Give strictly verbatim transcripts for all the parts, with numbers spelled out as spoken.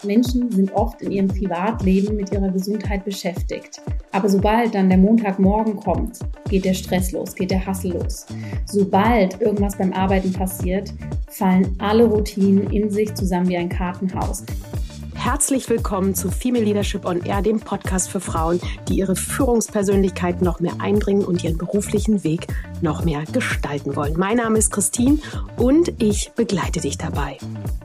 Menschen sind oft in ihrem Privatleben mit ihrer Gesundheit beschäftigt. Aber sobald dann der Montagmorgen kommt, geht der Stress los, geht der Hassel los. Sobald irgendwas beim Arbeiten passiert, fallen alle Routinen in sich zusammen wie ein Kartenhaus. Herzlich willkommen zu Female Leadership on Air, dem Podcast für Frauen, die ihre Führungspersönlichkeit noch mehr einbringen und ihren beruflichen Weg noch mehr gestalten wollen. Mein Name ist Christine und ich begleite dich dabei.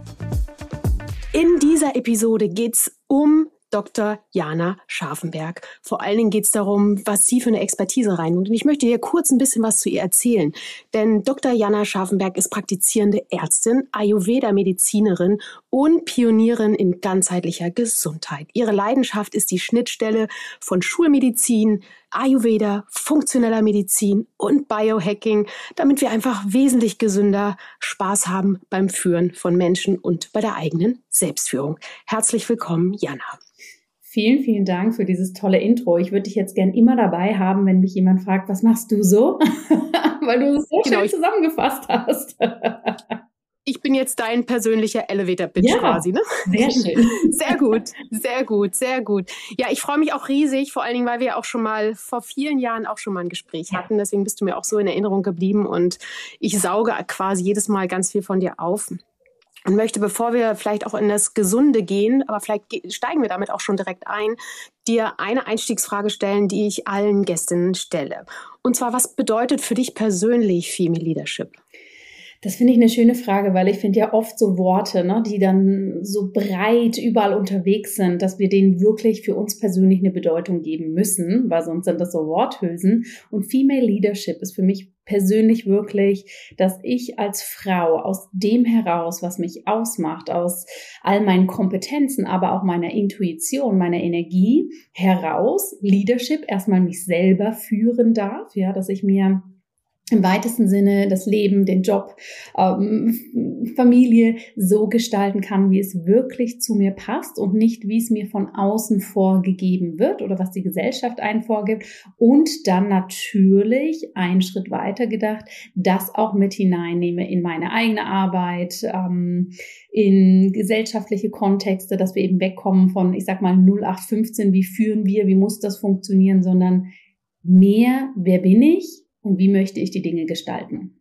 In dieser Episode geht's um Doktor Jana Scharfenberg. Vor allen Dingen geht es darum, was sie für eine Expertise reinbringt. Und ich möchte dir kurz ein bisschen was zu ihr erzählen. Denn Doktor Jana Scharfenberg ist praktizierende Ärztin, Ayurveda-Medizinerin und Pionierin in ganzheitlicher Gesundheit. Ihre Leidenschaft ist die Schnittstelle von Schulmedizin, Ayurveda, funktioneller Medizin und Biohacking, damit wir einfach wesentlich gesünder Spaß haben beim Führen von Menschen und bei der eigenen Selbstführung. Herzlich willkommen, Jana. Vielen, vielen Dank für dieses tolle Intro. Ich würde dich jetzt gern immer dabei haben, wenn mich jemand fragt, was machst du so? Weil du es so genau, schön zusammengefasst hast. Ich bin jetzt dein persönlicher Elevator-Pitch ja, quasi, ne? Sehr schön. Sehr gut, sehr gut, sehr gut. Ja, ich freue mich auch riesig, vor allen Dingen, weil wir ja auch schon mal vor vielen Jahren auch schon mal ein Gespräch ja. hatten. Deswegen bist du mir auch so in Erinnerung geblieben und ich sauge quasi jedes Mal ganz viel von dir auf. Und möchte, bevor wir vielleicht auch in das Gesunde gehen, aber vielleicht steigen wir damit auch schon direkt ein, dir eine Einstiegsfrage stellen, die ich allen Gästinnen stelle. Und zwar, was bedeutet für dich persönlich Female Leadership? Das finde ich eine schöne Frage, weil ich finde ja oft so Worte, ne, die dann so breit überall unterwegs sind, dass wir denen wirklich für uns persönlich eine Bedeutung geben müssen, weil sonst sind das so Worthülsen. Und Female Leadership ist für mich persönlich wirklich, dass ich als Frau aus dem heraus, was mich ausmacht, aus all meinen Kompetenzen, aber auch meiner Intuition, meiner Energie heraus Leadership erstmal mich selber führen darf, ja, dass ich mir im weitesten Sinne das Leben, den Job, ähm, Familie so gestalten kann, wie es wirklich zu mir passt und nicht, wie es mir von außen vorgegeben wird oder was die Gesellschaft einen vorgibt. Und dann natürlich einen Schritt weiter gedacht, das auch mit hineinnehme in meine eigene Arbeit, ähm, in gesellschaftliche Kontexte, dass wir eben wegkommen von, ich sag mal, null acht fünfzehn, wie führen wir, wie muss das funktionieren, sondern mehr, wer bin ich? Und wie möchte ich die Dinge gestalten?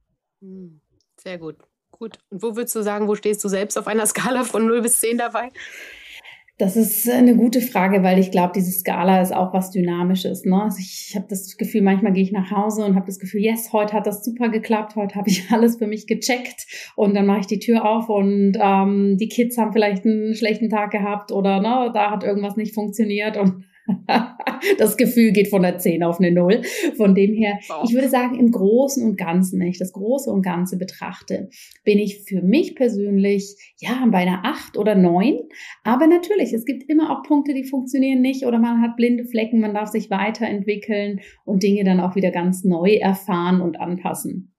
Sehr gut. Gut. Und wo würdest du sagen, wo stehst du selbst auf einer Skala von null bis zehn dabei? Das ist eine gute Frage, weil ich glaube, diese Skala ist auch was Dynamisches. Ne? Also ich habe das Gefühl, manchmal gehe ich nach Hause und habe das Gefühl, yes, heute hat das super geklappt, heute habe ich alles für mich gecheckt und dann mache ich die Tür auf und ähm, die Kids haben vielleicht einen schlechten Tag gehabt oder ne, da hat irgendwas nicht funktioniert und das Gefühl geht von der zehn auf eine null. Von dem her, wow. Ich würde sagen, im Großen und Ganzen, wenn ich das Große und Ganze betrachte, bin ich für mich persönlich, ja, bei einer acht oder neun. Aber natürlich, es gibt immer auch Punkte, die funktionieren nicht oder man hat blinde Flecken, man darf sich weiterentwickeln und Dinge dann auch wieder ganz neu erfahren und anpassen.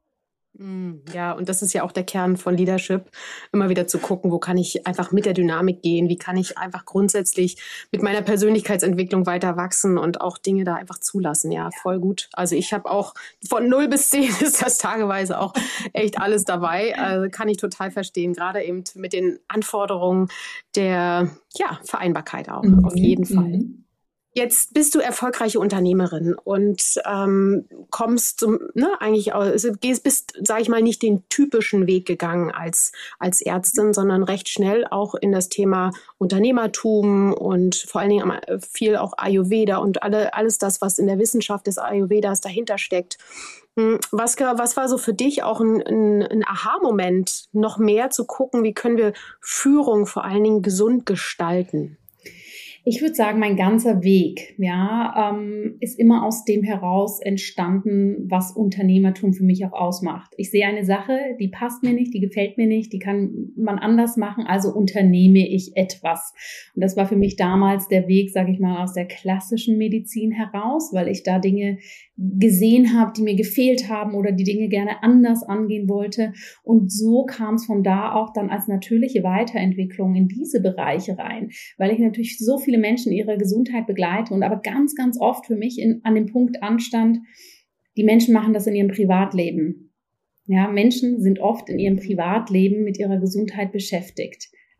Ja, und das ist ja auch der Kern von Leadership, immer wieder zu gucken, wo kann ich einfach mit der Dynamik gehen, wie kann ich einfach grundsätzlich mit meiner Persönlichkeitsentwicklung weiter wachsen und auch Dinge da einfach zulassen. Ja, voll gut. Also ich habe auch von null bis zehn ist das tageweise auch echt alles dabei. Also kann ich total verstehen, gerade eben mit den Anforderungen der ja, Vereinbarkeit auch, mhm. auf jeden Fall. Jetzt bist du erfolgreiche Unternehmerin und ähm, kommst zum, ne, eigentlich aus, bist, sage ich mal, nicht den typischen Weg gegangen als als Ärztin, sondern recht schnell auch in das Thema Unternehmertum und vor allen Dingen viel auch Ayurveda und alle alles das, was in der Wissenschaft des Ayurvedas dahinter steckt. Was, was war so für dich auch ein, ein, ein Aha-Moment, noch mehr zu gucken, wie können wir Führung vor allen Dingen gesund gestalten? Ich würde sagen, mein ganzer Weg, ja, ähm, ist immer aus dem heraus entstanden, was Unternehmertum für mich auch ausmacht. Ich sehe eine Sache, die passt mir nicht, die gefällt mir nicht, die kann man anders machen, also unternehme ich etwas. Und das war für mich damals der Weg, sage ich mal, aus der klassischen Medizin heraus, weil ich da Dinge gesehen habe, die mir gefehlt haben oder die Dinge gerne anders angehen wollte. Und so kam es von da auch dann als natürliche Weiterentwicklung in diese Bereiche rein, weil ich natürlich so viele Menschen ihre Gesundheit begleite und aber ganz, ganz oft für mich in, an dem Punkt anstand, die Menschen machen das in ihrem Privatleben. Ja, Menschen sind oft in ihrem Privatleben mit ihrer Gesundheit beschäftigt.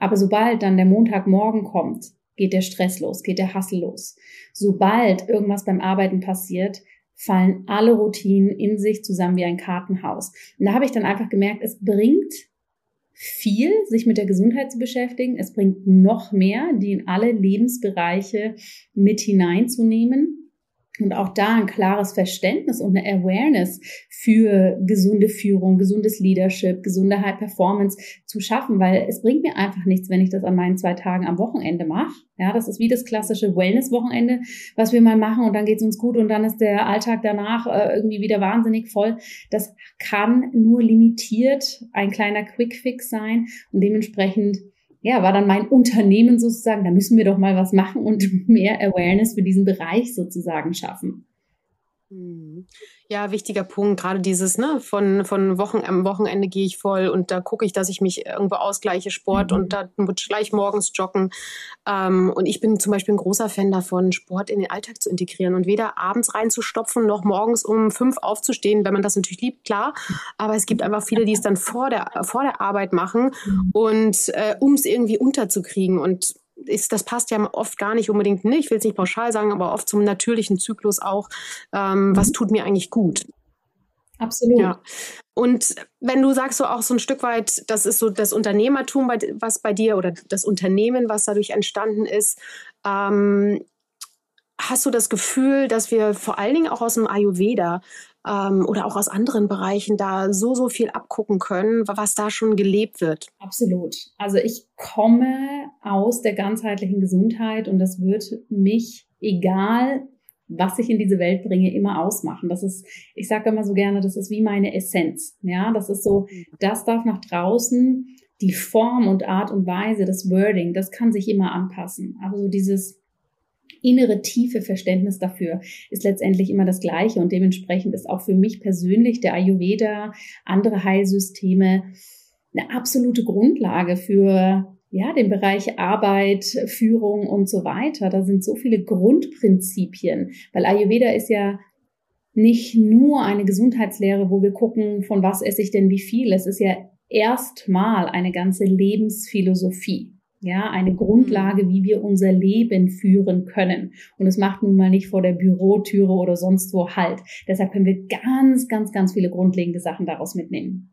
Aber sobald dann der Montagmorgen kommt, geht der Stress los, geht der Hassel los. Sobald irgendwas beim Arbeiten passiert, fallen alle Routinen in sich zusammen wie ein Kartenhaus. Und da habe ich dann einfach gemerkt, es bringt viel, sich mit der Gesundheit zu beschäftigen. Es bringt noch mehr, die in alle Lebensbereiche mit hineinzunehmen. Und auch da ein klares Verständnis und eine Awareness für gesunde Führung, gesundes Leadership, gesunde High Performance zu schaffen, weil es bringt mir einfach nichts, wenn ich das an meinen zwei Tagen am Wochenende mache. Ja, das ist wie das klassische Wellness-Wochenende, was wir mal machen und dann geht's uns gut und dann ist der Alltag danach äh, irgendwie wieder wahnsinnig voll. Das kann nur limitiert ein kleiner Quick-Fix sein und dementsprechend ja, war dann mein Unternehmen sozusagen, da müssen wir doch mal was machen und mehr Awareness für diesen Bereich sozusagen schaffen. Ja, wichtiger Punkt, gerade dieses, ne, von, von Wochen, am Wochenende gehe ich voll und da gucke ich, dass ich mich irgendwo ausgleiche, Sport mhm. und da wird gleich morgens joggen. Ähm, und ich bin zum Beispiel ein großer Fan davon, Sport in den Alltag zu integrieren und weder abends reinzustopfen, noch morgens um fünf aufzustehen, wenn man das natürlich liebt, klar. Aber es gibt einfach viele, die es dann vor der, vor der Arbeit machen und äh, um es irgendwie unterzukriegen und Ist, das passt ja oft gar nicht unbedingt, ne? Ich will es nicht pauschal sagen, aber oft zum natürlichen Zyklus auch, ähm, mhm. was tut mir eigentlich gut? Absolut. Ja. Und wenn du sagst so auch so ein Stück weit, das ist so das Unternehmertum, was bei dir oder das Unternehmen, was dadurch entstanden ist, ähm, hast du das Gefühl, dass wir vor allen Dingen auch aus dem Ayurveda ähm, oder auch aus anderen Bereichen da so, so viel abgucken können, was da schon gelebt wird? Absolut. Also ich komme aus der ganzheitlichen Gesundheit und das wird mich, egal was ich in diese Welt bringe, immer ausmachen. Das ist, ich sage immer so gerne, das ist wie meine Essenz. Ja, das ist so, das darf nach draußen, die Form und Art und Weise, das Wording, das kann sich immer anpassen. Aber so dieses innere tiefe Verständnis dafür ist letztendlich immer das Gleiche und dementsprechend ist auch für mich persönlich der Ayurveda, andere Heilsysteme eine absolute Grundlage für ja, den Bereich Arbeit, Führung und so weiter. Da sind so viele Grundprinzipien, weil Ayurveda ist ja nicht nur eine Gesundheitslehre, wo wir gucken, von was esse ich denn wie viel. Es ist ja erstmal eine ganze Lebensphilosophie. Ja, eine Grundlage, wie wir unser Leben führen können. Und es macht nun mal nicht vor der Bürotüre oder sonst wo Halt. Deshalb können wir ganz, ganz, ganz viele grundlegende Sachen daraus mitnehmen.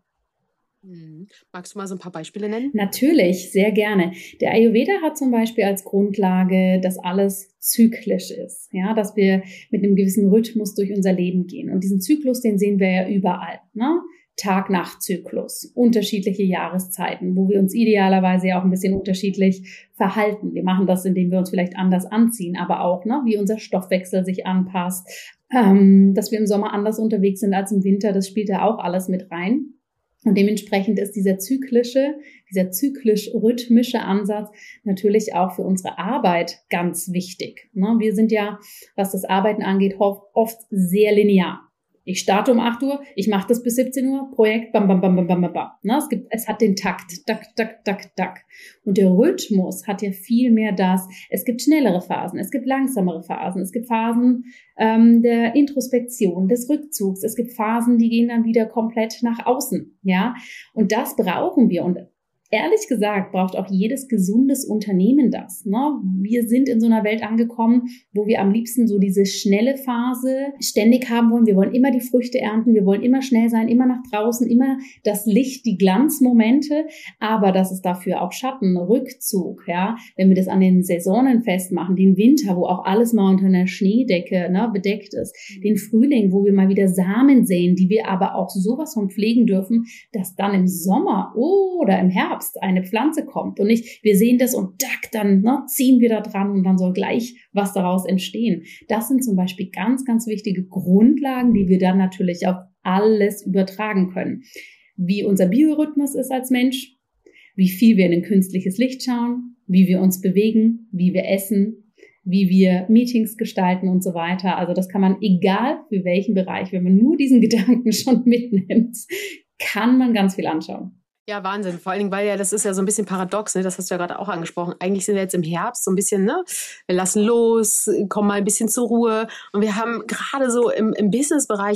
Magst du mal so ein paar Beispiele nennen? Natürlich, sehr gerne. Der Ayurveda hat zum Beispiel als Grundlage, dass alles zyklisch ist. Ja, dass wir mit einem gewissen Rhythmus durch unser Leben gehen. Und diesen Zyklus, den sehen wir ja überall, ne? Tag-Nacht-Zyklus, unterschiedliche Jahreszeiten, wo wir uns idealerweise ja auch ein bisschen unterschiedlich verhalten. Wir machen das, indem wir uns vielleicht anders anziehen, aber auch, ne, wie unser Stoffwechsel sich anpasst, ähm, dass wir im Sommer anders unterwegs sind als im Winter, das spielt da auch alles mit rein. Und dementsprechend ist dieser zyklische, dieser zyklisch-rhythmische Ansatz natürlich auch für unsere Arbeit ganz wichtig. Ne, wir sind ja, was das Arbeiten angeht, oft sehr linear. Ich starte um acht Uhr, ich mache das bis siebzehn Uhr, Projekt, bam, bam, bam, bam, bam, bam. Ne, es gibt, es hat den Takt, tak, tak, tak, tak. Und der Rhythmus hat ja viel mehr das, es gibt schnellere Phasen, es gibt langsamere Phasen, es gibt Phasen ähm, der Introspektion, des Rückzugs, es gibt Phasen, die gehen dann wieder komplett nach außen, ja. Und das brauchen wir und ehrlich gesagt braucht auch jedes gesundes Unternehmen das. Ne? Wir sind in so einer Welt angekommen, wo wir am liebsten so diese schnelle Phase ständig haben wollen. Wir wollen immer die Früchte ernten, wir wollen immer schnell sein, immer nach draußen, immer das Licht, die Glanzmomente. Aber das ist dafür auch Schatten, Rückzug. Ja, wenn wir das an den Saisonen festmachen, den Winter, wo auch alles mal unter einer Schneedecke, ne, bedeckt ist, den Frühling, wo wir mal wieder Samen säen, die wir aber auch sowas von pflegen dürfen, dass dann im Sommer oder im Herbst eine Pflanze kommt und nicht, wir sehen das und tack, dann ne, ziehen wir da dran und dann soll gleich was daraus entstehen. Das sind zum Beispiel ganz, ganz wichtige Grundlagen, die wir dann natürlich auf alles übertragen können. Wie unser Biorhythmus ist als Mensch, wie viel wir in ein künstliches Licht schauen, wie wir uns bewegen, wie wir essen, wie wir Meetings gestalten und so weiter. Also das kann man, egal für welchen Bereich, wenn man nur diesen Gedanken schon mitnimmt, kann man ganz viel anschauen. Ja, Wahnsinn. Vor allen Dingen, weil ja, das ist ja so ein bisschen paradox, ne? Das hast du ja gerade auch angesprochen. Eigentlich sind wir jetzt im Herbst so ein bisschen, ne? Wir lassen los, kommen mal ein bisschen zur Ruhe. Und wir haben gerade so im, im Business-Bereich ja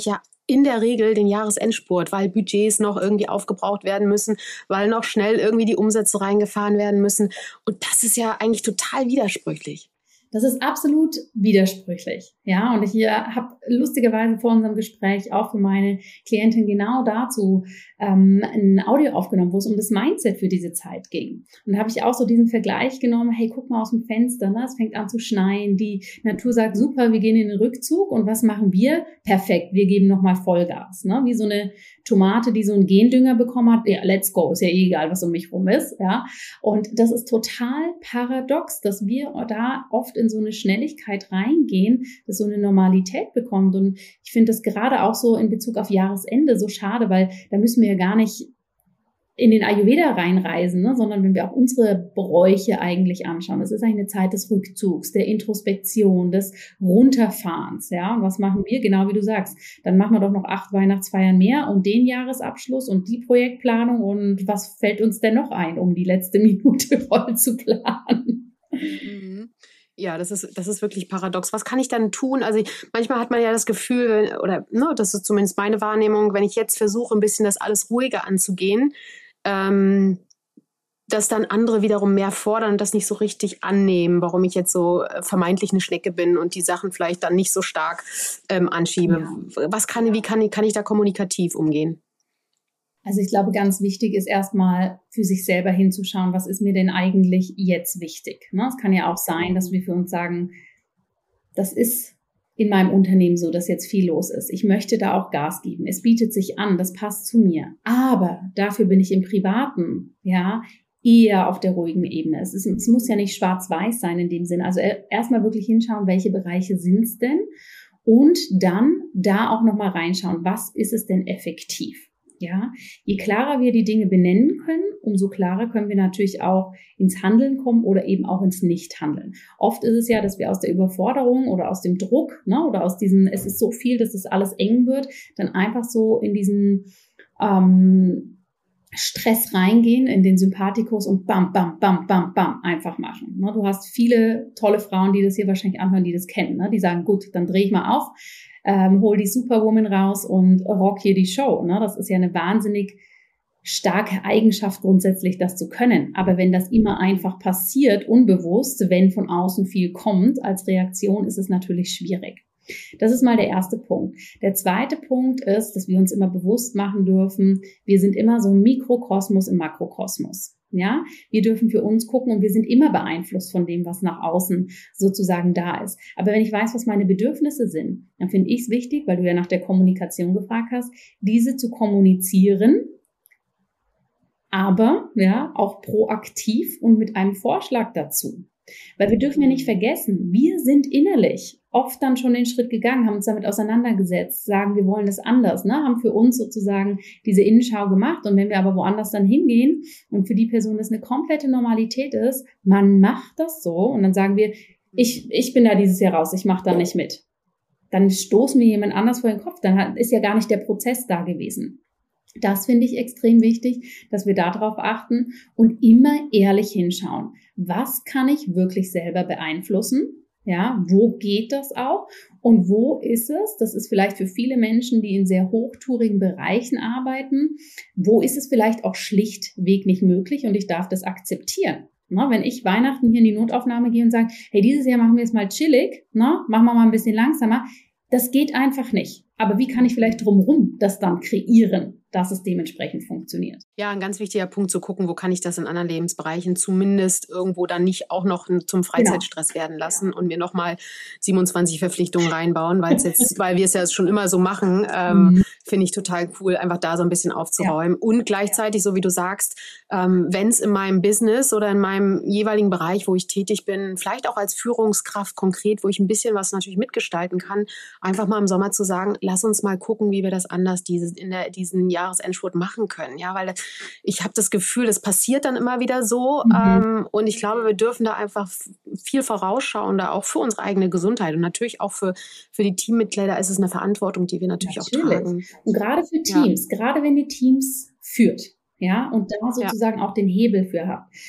in der Regel den Jahresendspurt, weil Budgets noch irgendwie aufgebraucht werden müssen, weil noch schnell irgendwie die Umsätze reingefahren werden müssen. Und das ist ja eigentlich total widersprüchlich. Das ist absolut widersprüchlich. Ja, und ich äh, habe lustigerweise vor unserem Gespräch auch für meine Klientin genau dazu ähm, ein Audio aufgenommen, wo es um das Mindset für diese Zeit ging. Und da habe ich auch so diesen Vergleich genommen, hey, guck mal aus dem Fenster, ne? Es fängt an zu schneien, die Natur sagt, super, wir gehen in den Rückzug und was machen wir? Perfekt, wir geben nochmal Vollgas, ne? Wie so eine Tomate, die so einen Gendünger bekommen hat, ja, let's go, ist ja eh egal, was um mich rum ist, ja. Und das ist total paradox, dass wir da oft in so eine Schnelligkeit reingehen, dass so eine Normalität bekommt. Und ich finde das gerade auch so in Bezug auf Jahresende so schade, weil da müssen wir ja gar nicht in den Ayurveda reinreisen, ne, sondern wenn wir auch unsere Bräuche eigentlich anschauen. Das ist eigentlich eine Zeit des Rückzugs, der Introspektion, des Runterfahrens. Ja, und was machen wir? Genau wie du sagst. Dann machen wir doch noch acht Weihnachtsfeiern mehr und den Jahresabschluss und die Projektplanung. Und was fällt uns denn noch ein, um die letzte Minute voll zu planen? Mhm. Ja, das ist, das ist wirklich paradox. Was kann ich dann tun? Also ich, manchmal hat man ja das Gefühl, oder ne, das ist zumindest meine Wahrnehmung, wenn ich jetzt versuche, ein bisschen das alles ruhiger anzugehen, ähm, dass dann andere wiederum mehr fordern und das nicht so richtig annehmen, warum ich jetzt so äh, vermeintlich eine Schnecke bin und die Sachen vielleicht dann nicht so stark ähm, anschiebe. Ja. Was kann, wie kann, kann ich da kommunikativ umgehen? Also ich glaube, ganz wichtig ist erstmal für sich selber hinzuschauen, was ist mir denn eigentlich jetzt wichtig? Ne? Es kann ja auch sein, dass wir für uns sagen, das ist in meinem Unternehmen so, dass jetzt viel los ist. Ich möchte da auch Gas geben. Es bietet sich an, das passt zu mir. Aber dafür bin ich im Privaten, ja, eher auf der ruhigen Ebene. Es, ist, es muss ja nicht schwarz-weiß sein in dem Sinn. Also erstmal wirklich hinschauen, welche Bereiche sind es denn? Und dann da auch nochmal reinschauen, was ist es denn effektiv? Ja, je klarer wir die Dinge benennen können, umso klarer können wir natürlich auch ins Handeln kommen oder eben auch ins Nichthandeln. Oft ist es ja, dass wir aus der Überforderung oder aus dem Druck, ne, oder aus diesem, es ist so viel, dass es alles eng wird, dann einfach so in diesen ähm, Stress reingehen, in den Sympathikus und bam, bam, bam, bam, bam einfach machen. Ne, du hast viele tolle Frauen, die das hier wahrscheinlich anhören, die das kennen. Ne, die sagen, gut, dann drehe ich mal auf. Ähm, hol die Superwoman raus und rock hier die Show. Ne? Das ist ja eine wahnsinnig starke Eigenschaft grundsätzlich, das zu können. Aber wenn das immer einfach passiert, unbewusst, wenn von außen viel kommt als Reaktion, ist es natürlich schwierig. Das ist mal der erste Punkt. Der zweite Punkt ist, dass wir uns immer bewusst machen dürfen, wir sind immer so ein Mikrokosmos im Makrokosmos. Ja, wir dürfen für uns gucken und wir sind immer beeinflusst von dem, was nach außen sozusagen da ist. Aber wenn ich weiß, was meine Bedürfnisse sind, dann finde ich es wichtig, weil du ja nach der Kommunikation gefragt hast, diese zu kommunizieren, aber ja auch proaktiv und mit einem Vorschlag dazu. Weil wir dürfen ja nicht vergessen, wir sind innerlich oft dann schon den Schritt gegangen, haben uns damit auseinandergesetzt, sagen, wir wollen das anders, ne? Haben für uns sozusagen diese Innenschau gemacht. Und wenn wir aber woanders dann hingehen und für die Person das eine komplette Normalität ist, man macht das so und dann sagen wir, ich, ich bin da dieses Jahr raus, ich mache da nicht mit. Dann stoßen wir jemand anders vor den Kopf, dann ist ja gar nicht der Prozess da gewesen. Das finde ich extrem wichtig, dass wir darauf achten und immer ehrlich hinschauen. Was kann ich wirklich selber beeinflussen? Ja, wo geht das auch? Und wo ist es? Das ist vielleicht für viele Menschen, die in sehr hochtourigen Bereichen arbeiten. Wo ist es vielleicht auch schlichtweg nicht möglich und ich darf das akzeptieren? Na, wenn ich Weihnachten hier in die Notaufnahme gehe und sage, hey, dieses Jahr machen wir es mal chillig, na, machen wir mal ein bisschen langsamer. Das geht einfach nicht. Aber wie kann ich vielleicht drumherum das dann kreieren, dass es dementsprechend funktioniert? Ja, ein ganz wichtiger Punkt zu gucken, wo kann ich das in anderen Lebensbereichen zumindest irgendwo dann nicht auch noch zum Freizeitstress genau. werden lassen und mir nochmal siebenundzwanzig Verpflichtungen reinbauen, weil es jetzt, weil wir es ja schon immer so machen, ähm, mhm. finde ich total cool, einfach da so ein bisschen aufzuräumen. Ja. Und gleichzeitig, so wie du sagst, ähm, wenn es in meinem Business oder in meinem jeweiligen Bereich, wo ich tätig bin, vielleicht auch als Führungskraft konkret, wo ich ein bisschen was natürlich mitgestalten kann, einfach mal im Sommer zu sagen, lass uns mal gucken, wie wir das anders dieses, in der, diesen Jahresendspurt machen können. Ja, weil ich habe das Gefühl, das passiert dann immer wieder so. Mhm. Ähm, und ich glaube, wir dürfen da einfach viel vorausschauen, da auch für unsere eigene Gesundheit. Und natürlich auch für, für die Teammitglieder ist es eine Verantwortung, die wir natürlich, natürlich. auch tragen. Und gerade für Teams, ja. gerade wenn ihr Teams führt, ja, und da sozusagen ja. auch den Hebel für habt.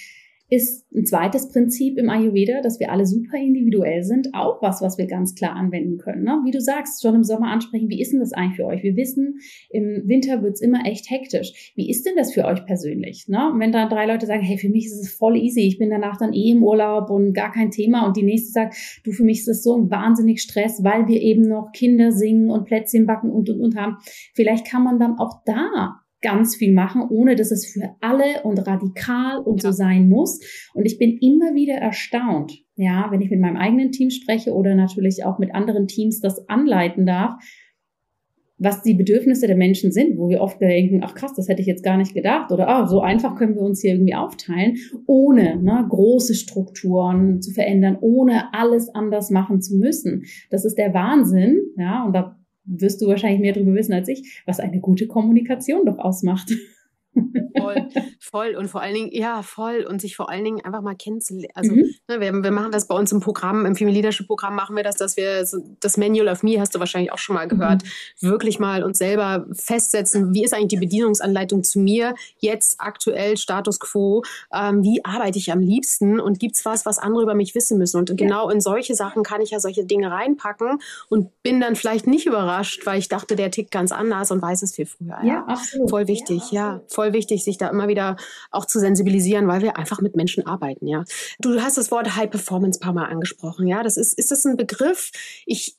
ist ein zweites Prinzip im Ayurveda, dass wir alle super individuell sind, auch was, was wir ganz klar anwenden können. Ne? Wie du sagst, schon im Sommer ansprechen, wie ist denn das eigentlich für euch? Wir wissen, im Winter wird's immer echt hektisch. Wie ist denn das für euch persönlich? Ne? Und wenn da drei Leute sagen, hey, für mich ist es voll easy, ich bin danach dann eh im Urlaub und gar kein Thema, und die nächste sagt, du, für mich ist es so ein wahnsinnig Stress, weil wir eben noch Kinder singen und Plätzchen backen und, und, und haben. Vielleicht kann man dann auch da ganz viel machen, ohne dass es für alle und radikal und ja. so sein muss. Und ich bin immer wieder erstaunt, ja, wenn ich mit meinem eigenen Team spreche oder natürlich auch mit anderen Teams das anleiten darf, was die Bedürfnisse der Menschen sind, wo wir oft denken, ach krass, das hätte ich jetzt gar nicht gedacht, oder ah, so einfach können wir uns hier irgendwie aufteilen, ohne ne, große Strukturen zu verändern, ohne alles anders machen zu müssen. Das ist der Wahnsinn, ja, und da wirst du wahrscheinlich mehr darüber wissen als ich, was eine gute Kommunikation doch ausmacht. Voll, voll und vor allen Dingen, ja, voll und sich vor allen Dingen einfach mal kennenzulernen. Also Mhm. ne, wir, wir machen das bei uns im Programm, im Female Leadership Programm machen wir das, dass wir so, das Manual of Me, hast du wahrscheinlich auch schon mal gehört, mhm. wirklich mal uns selber festsetzen, wie ist eigentlich die Bedienungsanleitung zu mir, jetzt aktuell Status Quo, ähm, wie arbeite ich am liebsten und gibt's was, was andere über mich wissen müssen, und ja. genau in solche Sachen kann ich ja solche Dinge reinpacken und bin dann vielleicht nicht überrascht, weil ich dachte, der tickt ganz anders und weiß es viel früher. Ja, ja absolut. Voll wichtig, ja, ja voll wichtig, sich da immer wieder auch zu sensibilisieren, weil wir einfach mit Menschen arbeiten, ja. Du hast das Wort High Performance ein paar Mal angesprochen, ja. Das ist, ist das ein Begriff? Ich,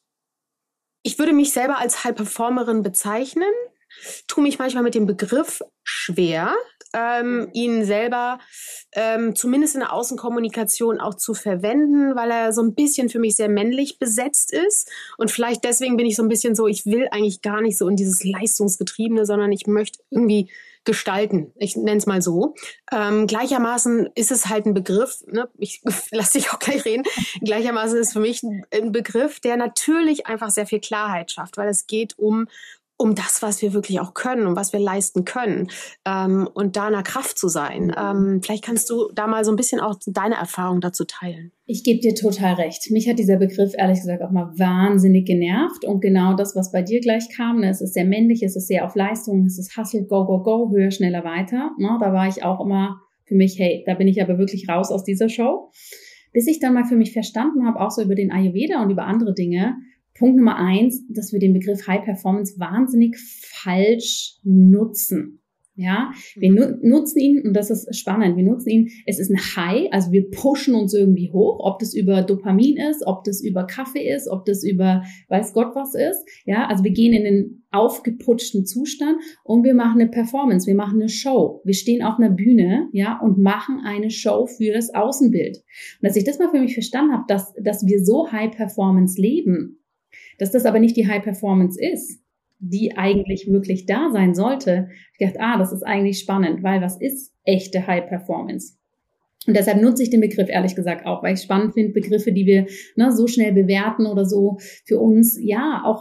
ich würde mich selber als High Performerin bezeichnen, tue mich manchmal mit dem Begriff schwer, ähm, ihn selber ähm, zumindest in der Außenkommunikation auch zu verwenden, weil er so ein bisschen für mich sehr männlich besetzt ist, und vielleicht deswegen bin ich so ein bisschen so, ich will eigentlich gar nicht so in dieses Leistungsgetriebene, sondern ich möchte irgendwie gestalten. Ich nenne es mal so. Ähm, gleichermaßen ist es halt ein Begriff, ne? Ich lasse dich auch gleich reden, gleichermaßen ist es für mich ein, ein Begriff, der natürlich einfach sehr viel Klarheit schafft, weil es geht um um das, was wir wirklich auch können und was wir leisten können, ähm, und da in der Kraft zu sein. Ähm, vielleicht kannst du da mal so ein bisschen auch deine Erfahrung dazu teilen. Ich gebe dir total recht. Mich hat dieser Begriff ehrlich gesagt auch mal wahnsinnig genervt, und genau das, was bei dir gleich kam, ne, es ist sehr männlich, es ist sehr auf Leistung, es ist Hustle, go, go, go, höher, schneller, weiter. Ne, da war ich auch immer für mich, hey, da bin ich aber wirklich raus aus dieser Show. Bis ich dann mal für mich verstanden habe, auch so über den Ayurveda und über andere Dinge, Punkt Nummer eins, dass wir den Begriff High Performance wahnsinnig falsch nutzen. Ja, wir nu- nutzen ihn, und das ist spannend, wir nutzen ihn, es ist ein High, also wir pushen uns irgendwie hoch, ob das über Dopamin ist, ob das über Kaffee ist, ob das über weiß Gott was ist. Ja, also wir gehen in den aufgeputschten Zustand und wir machen eine Performance, wir machen eine Show. Wir stehen auf einer Bühne, ja, und machen eine Show für das Außenbild. Und dass ich das mal für mich verstanden habe, dass, dass wir so High Performance leben, dass das aber nicht die High Performance ist, die eigentlich wirklich da sein sollte. Ich dachte, ah, das ist eigentlich spannend, weil was ist echte High Performance? Und deshalb nutze ich den Begriff ehrlich gesagt auch, weil ich spannend finde, Begriffe, die wir ne, so schnell bewerten oder so für uns, ja, auch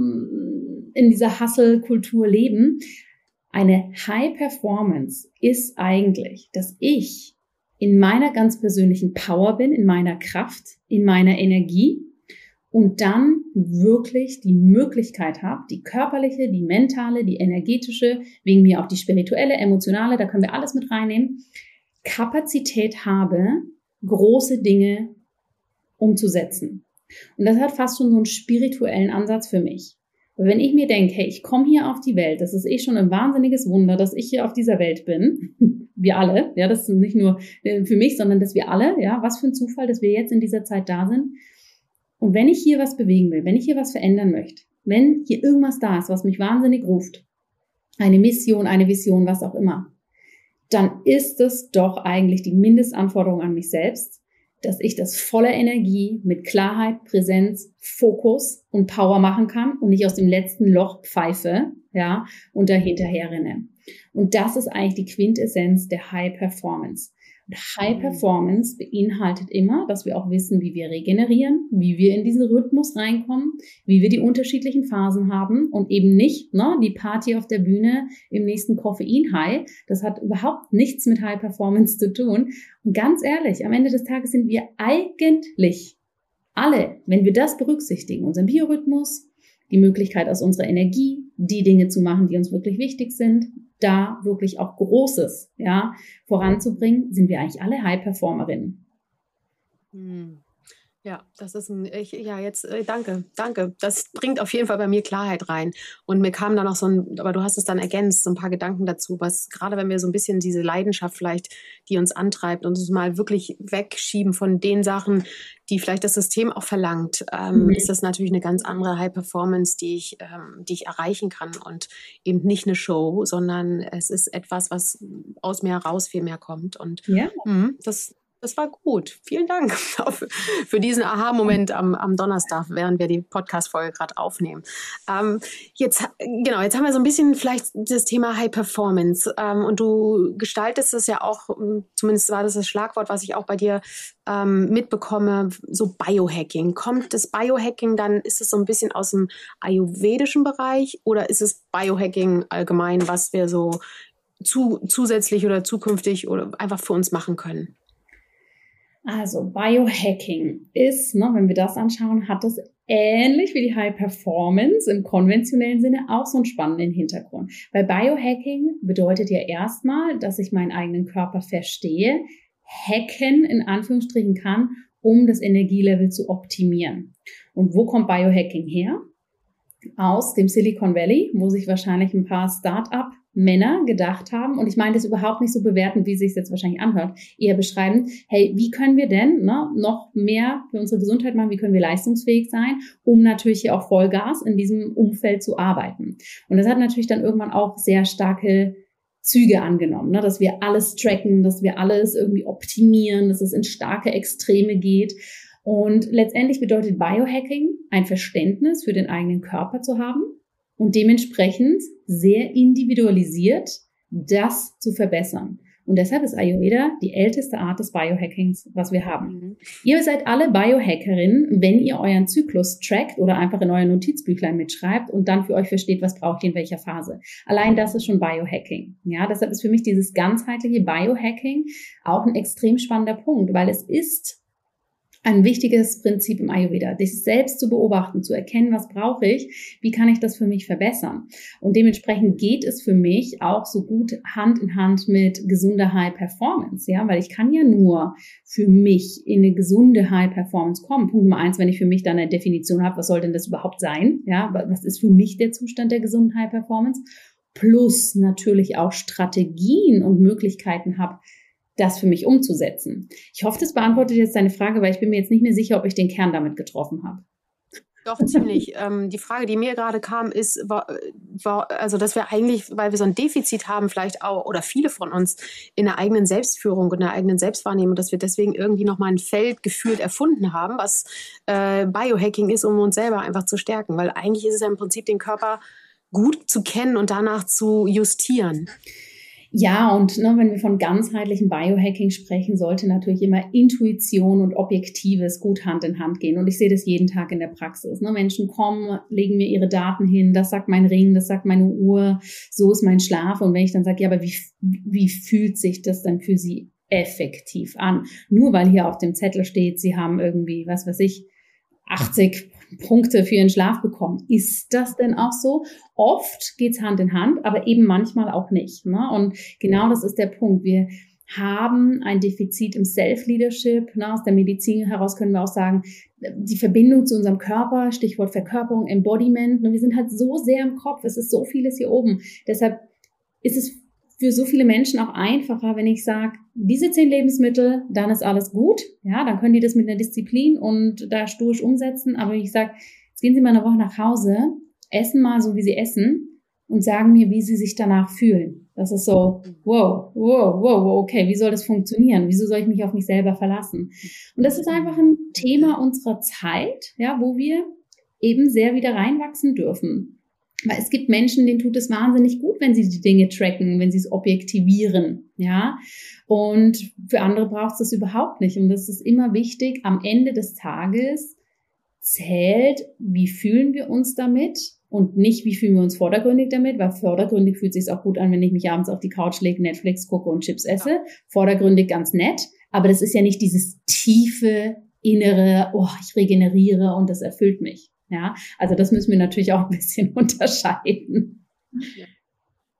ähm, in dieser Hustle-Kultur leben. Eine High Performance ist eigentlich, dass ich in meiner ganz persönlichen Power bin, in meiner Kraft, in meiner Energie, und dann wirklich die Möglichkeit habe, die körperliche, die mentale, die energetische, wegen mir auch die spirituelle, emotionale, da können wir alles mit reinnehmen, Kapazität habe, große Dinge umzusetzen. Und das hat fast schon so einen spirituellen Ansatz für mich. Weil wenn ich mir denke, hey, ich komme hier auf die Welt, das ist eh schon ein wahnsinniges Wunder, dass ich hier auf dieser Welt bin, wir alle, ja, das ist nicht nur für mich, sondern dass wir alle, ja, was für ein Zufall, dass wir jetzt in dieser Zeit da sind. Und wenn ich hier was bewegen will, wenn ich hier was verändern möchte, wenn hier irgendwas da ist, was mich wahnsinnig ruft, eine Mission, eine Vision, was auch immer, dann ist es doch eigentlich die Mindestanforderung an mich selbst, dass ich das voller Energie, mit Klarheit, Präsenz, Fokus und Power machen kann und nicht aus dem letzten Loch pfeife, ja, und da hinterher renne. Und das ist eigentlich die Quintessenz der High Performance. High Performance beinhaltet immer, dass wir auch wissen, wie wir regenerieren, wie wir in diesen Rhythmus reinkommen, wie wir die unterschiedlichen Phasen haben und eben nicht ne, die Party auf der Bühne im nächsten Koffein-High. Das hat überhaupt nichts mit High Performance zu tun. Und ganz ehrlich, am Ende des Tages sind wir eigentlich alle, wenn wir das berücksichtigen, unseren Biorhythmus, die Möglichkeit aus unserer Energie, die Dinge zu machen, die uns wirklich wichtig sind, da wirklich auch Großes, ja, voranzubringen, sind wir eigentlich alle High-Performerinnen. Hm. Ja, das ist ein, ich, ja, jetzt, äh, danke, danke. Das bringt auf jeden Fall bei mir Klarheit rein. Und mir kam da noch so ein, aber du hast es dann ergänzt, so ein paar Gedanken dazu, was, gerade wenn wir so ein bisschen diese Leidenschaft vielleicht, die uns antreibt und uns mal wirklich wegschieben von den Sachen, die vielleicht das System auch verlangt, ähm, Mhm. ist das natürlich eine ganz andere High Performance, die ich, ähm, die ich erreichen kann und eben nicht eine Show, sondern es ist etwas, was aus mir heraus viel mehr kommt. Und Ja. mh, das Das war gut. Vielen Dank für diesen Aha-Moment am, am Donnerstag, während wir die Podcast-Folge gerade aufnehmen. Ähm, jetzt, genau, jetzt haben wir so ein bisschen vielleicht das Thema High Performance. Ähm, und du gestaltest es ja auch, zumindest war das das Schlagwort, was ich auch bei dir ähm, mitbekomme, so Biohacking. Kommt das Biohacking dann, ist es so ein bisschen aus dem ayurvedischen Bereich oder ist es Biohacking allgemein, was wir so zu, zusätzlich oder zukünftig oder einfach für uns machen können? Also Biohacking ist, ne, wenn wir das anschauen, hat das ähnlich wie die High Performance im konventionellen Sinne auch so einen spannenden Hintergrund. Weil Biohacking bedeutet ja erstmal, dass ich meinen eigenen Körper verstehe, hacken in Anführungsstrichen kann, um das Energielevel zu optimieren. Und wo kommt Biohacking her? Aus dem Silicon Valley, wo sich wahrscheinlich ein paar Start-up-Männer gedacht haben, und ich meine das überhaupt nicht so bewerten, wie es sich jetzt wahrscheinlich anhört, eher beschreiben, hey, wie können wir denn ne, noch mehr für unsere Gesundheit machen, wie können wir leistungsfähig sein, um natürlich hier auch Vollgas in diesem Umfeld zu arbeiten. Und das hat natürlich dann irgendwann auch sehr starke Züge angenommen, ne, dass wir alles tracken, dass wir alles irgendwie optimieren, dass es in starke Extreme geht. Und letztendlich bedeutet Biohacking, ein Verständnis für den eigenen Körper zu haben und dementsprechend sehr individualisiert das zu verbessern. Und deshalb ist Ayurveda die älteste Art des Biohackings, was wir haben. Mhm. Ihr seid alle Biohackerinnen, wenn ihr euren Zyklus trackt oder einfach in euer Notizbüchlein mitschreibt und dann für euch versteht, was braucht ihr in welcher Phase. Allein das ist schon Biohacking. Ja, deshalb ist für mich dieses ganzheitliche Biohacking auch ein extrem spannender Punkt, weil es ist ein wichtiges Prinzip im Ayurveda, dich selbst zu beobachten, zu erkennen, was brauche ich, wie kann ich das für mich verbessern. Und dementsprechend geht es für mich auch so gut Hand in Hand mit gesunder High Performance, ja, weil ich kann ja nur für mich in eine gesunde High Performance kommen. Punkt Nummer eins, wenn ich für mich dann eine Definition habe, was soll denn das überhaupt sein? Ja, was ist für mich der Zustand der gesunden High Performance? Plus natürlich auch Strategien und Möglichkeiten habe, das für mich umzusetzen. Ich hoffe, das beantwortet jetzt deine Frage, weil ich bin mir jetzt nicht mehr sicher, ob ich den Kern damit getroffen habe. Doch, ziemlich. ähm, die Frage, die mir gerade kam, ist, war, war, also, dass wir eigentlich, weil wir so ein Defizit haben, vielleicht auch, oder viele von uns, in der eigenen Selbstführung, in der eigenen Selbstwahrnehmung, dass wir deswegen irgendwie nochmal ein Feld gefühlt erfunden haben, was äh, Biohacking ist, um uns selber einfach zu stärken. Weil eigentlich ist es ja im Prinzip, den Körper gut zu kennen und danach zu justieren. Ja, und ne, wenn wir von ganzheitlichem Biohacking sprechen, sollte natürlich immer Intuition und Objektives gut Hand in Hand gehen. Und ich sehe das jeden Tag in der Praxis. Ne? Menschen kommen, legen mir ihre Daten hin, das sagt mein Ring, das sagt meine Uhr, so ist mein Schlaf. Und wenn ich dann sage, ja, aber wie, wie fühlt sich das dann für Sie effektiv an? Nur weil hier auf dem Zettel steht, Sie haben irgendwie, was weiß ich, achtzig Punkte für ihren Schlaf bekommen. Ist das denn auch so? Oft geht's Hand in Hand, aber eben manchmal auch nicht. Ne? Und genau das ist der Punkt. Wir haben ein Defizit im Self-Leadership. Ne? Aus der Medizin heraus können wir auch sagen, die Verbindung zu unserem Körper, Stichwort Verkörperung, Embodiment. Ne? Wir sind halt so sehr im Kopf. Es ist so vieles hier oben. Deshalb ist es für so viele Menschen auch einfacher, wenn ich sage, diese zehn Lebensmittel, dann ist alles gut. Ja, dann können die das mit einer Disziplin und da stoisch umsetzen. Aber wenn ich sage, jetzt gehen Sie mal eine Woche nach Hause, essen mal so, wie Sie essen und sagen mir, wie Sie sich danach fühlen. Das ist so, wow, wow, wow, okay, wie soll das funktionieren? Wieso soll ich mich auf mich selber verlassen? Und das ist einfach ein Thema unserer Zeit, ja, wo wir eben sehr wieder reinwachsen dürfen. Weil es gibt Menschen, denen tut es wahnsinnig gut, wenn sie die Dinge tracken, wenn sie es objektivieren, ja. Und für andere braucht es das überhaupt nicht. Und das ist immer wichtig, am Ende des Tages zählt, wie fühlen wir uns damit und nicht, wie fühlen wir uns vordergründig damit, weil vordergründig fühlt es sich auch gut an, wenn ich mich abends auf die Couch lege, Netflix gucke und Chips esse. Vordergründig ganz nett, aber das ist ja nicht dieses tiefe, innere, oh, ich regeneriere und das erfüllt mich. Ja, also das müssen wir natürlich auch ein bisschen unterscheiden. Ja.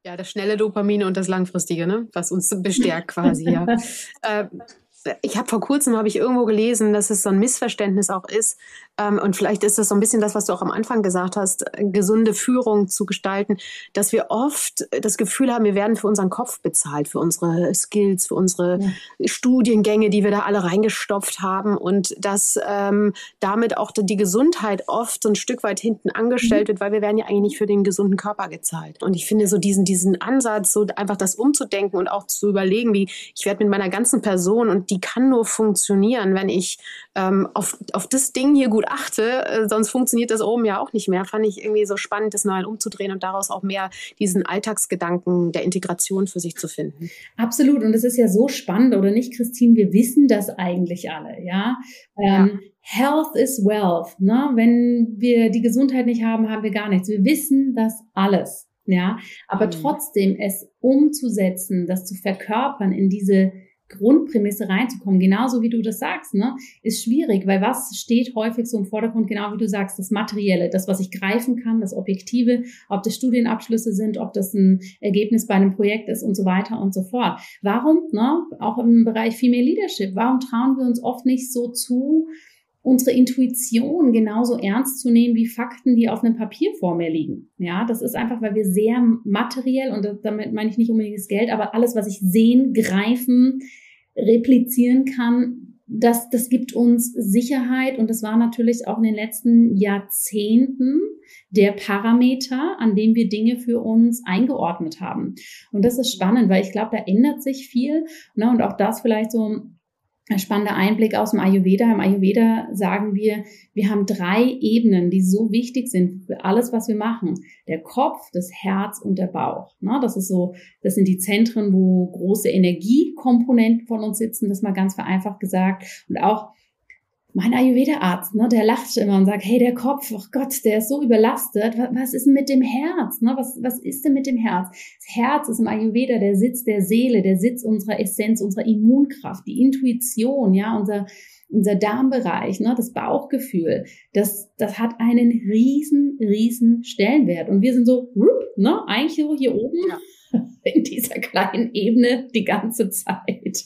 Ja, das schnelle Dopamin und das langfristige, ne? Was uns bestärkt quasi, ja. äh, Ich habe vor kurzem, habe ich irgendwo gelesen, dass es so ein Missverständnis auch ist. Ähm, und vielleicht ist das so ein bisschen das, was du auch am Anfang gesagt hast, gesunde Führung zu gestalten, dass wir oft das Gefühl haben, wir werden für unseren Kopf bezahlt, für unsere Skills, für unsere ja. Studiengänge, die wir da alle reingestopft haben. Und dass ähm, damit auch die Gesundheit oft so ein Stück weit hinten angestellt mhm. wird, weil wir werden ja eigentlich nicht für den gesunden Körper gezahlt. Und ich finde so diesen, diesen Ansatz, so einfach das umzudenken und auch zu überlegen, wie ich werde mit meiner ganzen Person und die Die kann nur funktionieren, wenn ich ähm, auf, auf das Ding hier gut achte, äh, sonst funktioniert das oben ja auch nicht mehr. Fand ich irgendwie so spannend, das mal umzudrehen und daraus auch mehr diesen Alltagsgedanken der Integration für sich zu finden. Absolut. Und es ist ja so spannend, oder nicht, Christine? Wir wissen das eigentlich alle, ja. Ähm, ja. Health is wealth. Ne? Wenn wir die Gesundheit nicht haben, haben wir gar nichts. Wir wissen das alles, ja. Aber mhm. trotzdem es umzusetzen, das zu verkörpern in diese Grundprämisse reinzukommen, genauso wie du das sagst, ne, ist schwierig, weil was steht häufig so im Vordergrund, genau wie du sagst, das Materielle, das, was ich greifen kann, das Objektive, ob das Studienabschlüsse sind, ob das ein Ergebnis bei einem Projekt ist und so weiter und so fort. Warum, ne, auch im Bereich Female Leadership, warum trauen wir uns oft nicht so zu, unsere Intuition genauso ernst zu nehmen wie Fakten, die auf einem Papier vor mir liegen. Ja, das ist einfach, weil wir sehr materiell, und damit meine ich nicht unbedingt das Geld, aber alles, was ich sehen, greifen, replizieren kann, das, das gibt uns Sicherheit, und das war natürlich auch in den letzten Jahrzehnten der Parameter, an dem wir Dinge für uns eingeordnet haben. Und das ist spannend, weil ich glaube, da ändert sich viel, ne, und auch das vielleicht so ein spannender Einblick aus dem Ayurveda. Im Ayurveda sagen wir, wir haben drei Ebenen, die so wichtig sind für alles, was wir machen. Der Kopf, das Herz und der Bauch. Das ist so, das sind die Zentren, wo große Energiekomponenten von uns sitzen, das mal ganz vereinfacht gesagt. Und auch mein Ayurveda-Arzt, ne, der lacht immer und sagt, hey, der Kopf, oh Gott, der ist so überlastet. Was, was ist denn mit dem Herz? Ne? Was, was ist denn mit dem Herz? Das Herz ist im Ayurveda der Sitz der Seele, der Sitz unserer Essenz, unserer Immunkraft, die Intuition, ja, unser, unser Darmbereich, ne, das Bauchgefühl. Das, das hat einen riesen, riesen Stellenwert. Und wir sind so, ne, eigentlich so hier oben ja. in dieser kleinen Ebene die ganze Zeit.